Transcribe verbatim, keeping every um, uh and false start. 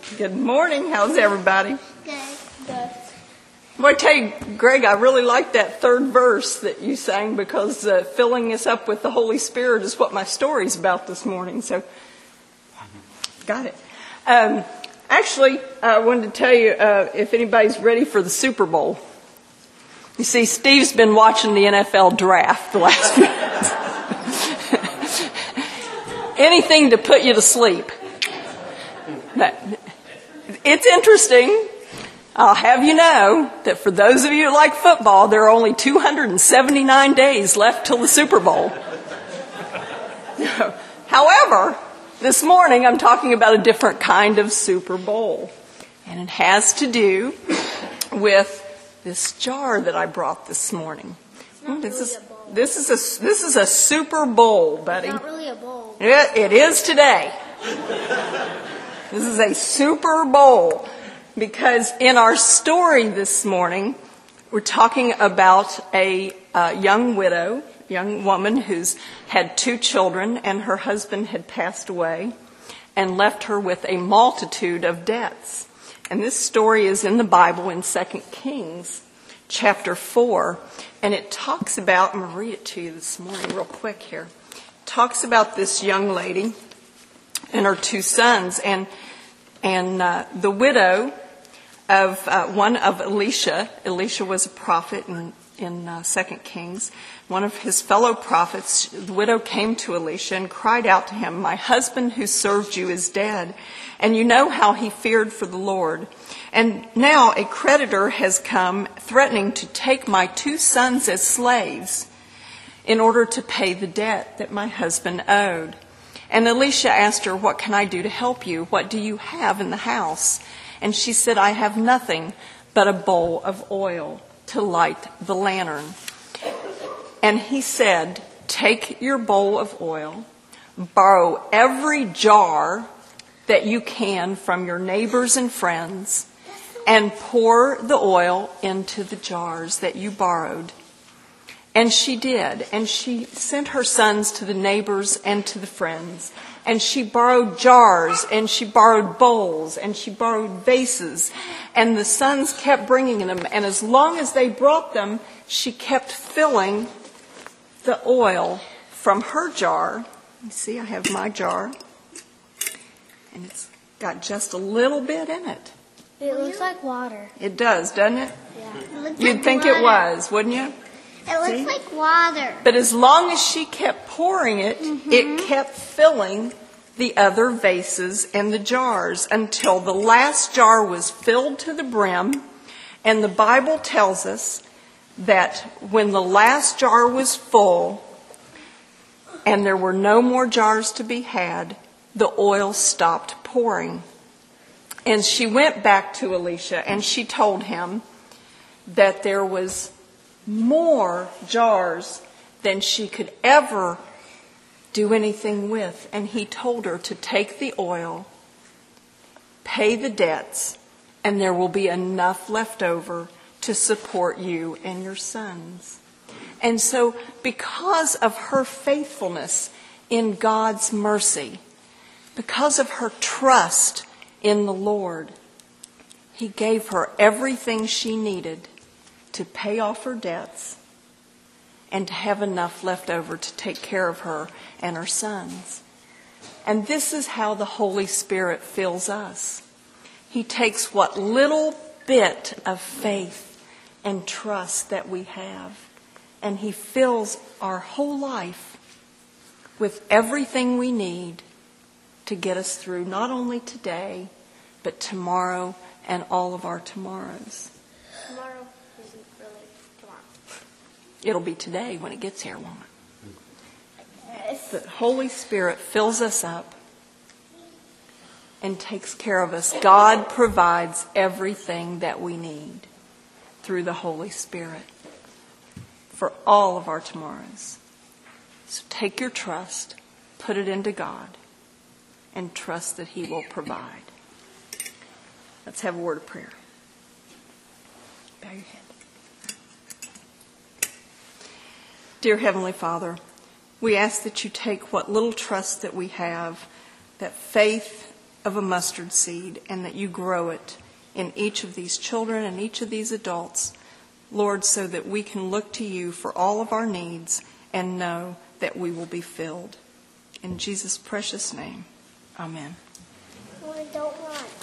Good morning. How's everybody? Good. Good. Well, I tell you, Greg, I really like that third verse that you sang because uh, filling us up with the Holy Spirit is what my story's about this morning. So, got it. Um, actually, I wanted to tell you uh, if anybody's ready for the Super Bowl. You see, Steve's been watching the N F L draft the last few minutes. Anything to put you to sleep. It's interesting. I'll have you know that for those of you who like football, there are only two hundred seventy-nine days left till the Super Bowl. However, this morning I'm talking about a different kind of Super Bowl. And it has to do with this jar that I brought this morning. Not This really is a bowl. this is a this is a Super Bowl, buddy. It's not really a bowl. It, it is today. This is a Super Bowl because in our story this morning, we're talking about a uh, young widow, young woman who's had two children and her husband had passed away and left her with a multitude of debts. And this story is in the Bible in Second Kings chapter four. And it talks about, I'm going to read it to you this morning real quick here. It talks about this young lady and her two sons. And and uh, the widow of uh, one of Elisha, Elisha was a prophet in, in uh, Second Kings. One of his fellow prophets, the widow came to Elisha and cried out to him, "My husband who served you is dead, and you know how he feared for the Lord. And now a creditor has come threatening to take my two sons as slaves in order to pay the debt that my husband owed." And Elisha asked her, "What can I do to help you? What do you have in the house?" And she said, "I have nothing but a bowl of oil to light the lantern." And he said, "Take your bowl of oil, borrow every jar that you can from your neighbors and friends, and pour the oil into the jars that you borrowed." And she did, and she sent her sons to the neighbors and to the friends. And she borrowed jars, and she borrowed bowls, and she borrowed vases. And the sons kept bringing them, and as long as they brought them, she kept filling the oil from her jar. You see, I have my jar, and it's got just a little bit in it. It looks like water. It does, doesn't it? Yeah. It looks You'd like think water. it was, wouldn't you? It looks See? like water. But as long as she kept pouring it, mm-hmm. it kept filling the other vases and the jars until the last jar was filled to the brim. And the Bible tells us that when the last jar was full and there were no more jars to be had, the oil stopped pouring. And she went back to Elisha and she told him that there was more jars than she could ever do anything with. And he told her to take the oil, pay the debts, and there will be enough left over to support you and your sons. And so because of her faithfulness in God's mercy, because of her trust in the Lord, he gave her everything she needed to pay off her debts and to have enough left over to take care of her and her sons. And this is how the Holy Spirit fills us. He takes what little bit of faith and trust that we have, and he fills our whole life with everything we need to get us through not only today, but tomorrow and all of our tomorrows. Tomorrow isn't really tomorrow. It'll be today when it gets here, won't it? Yes. The Holy Spirit fills us up and takes care of us. God provides everything that we need through the Holy Spirit for all of our tomorrows. So take your trust, put it into God, and trust that he will provide. Let's have a word of prayer. Bow your head. Dear Heavenly Father, we ask that you take what little trust that we have, that faith of a mustard seed, and that you grow it in each of these children and each of these adults, Lord, so that we can look to you for all of our needs and know that we will be filled. In Jesus' precious name, amen. We don't want.